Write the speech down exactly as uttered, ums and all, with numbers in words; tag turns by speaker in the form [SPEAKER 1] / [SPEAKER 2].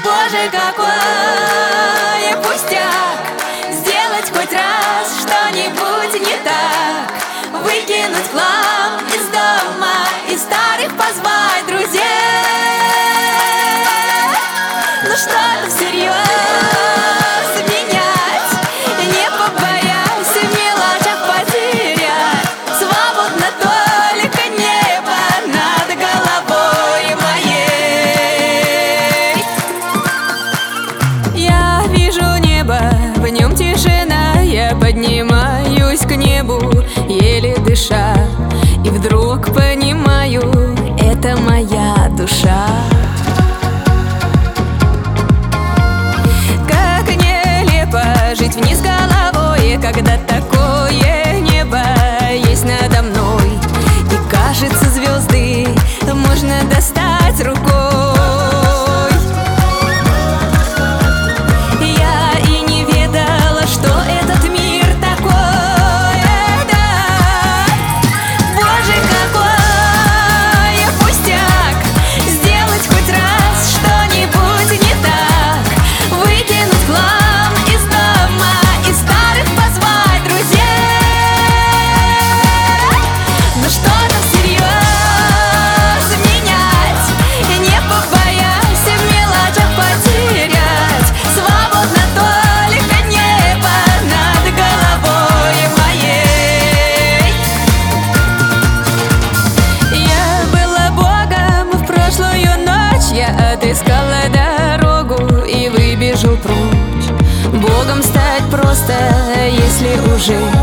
[SPEAKER 1] Боже, какой пустяк сделать хоть раз что-нибудь не так, выкинуть хлам из дома и старых позвать друзей. Ну что-то всерьез менять, не побоясь в мелочах потерять. Свободно только небо над головой моей. Я вижу небо, в нем тишина. Я поднимаюсь к небу, еле дыша, и вдруг понимаю, это моя душа. Как нелепо жить вниз головой, когда такое небо есть надо мной, и кажется, звезды можно достать рукой. Я и не ведала, что этот мир такой, да. Боже, какой пустяк сделать хоть раз что-нибудь не так, выкинуть хлам из дома и старых позвать друзей. Но что-то всерьез менять, не побоясь в мелочах потерять. Свободно только небо над головой моей. Я была богом в прошлую ночь, я отыскала дорогу и выбежал прочь. Богом стать просто, если уже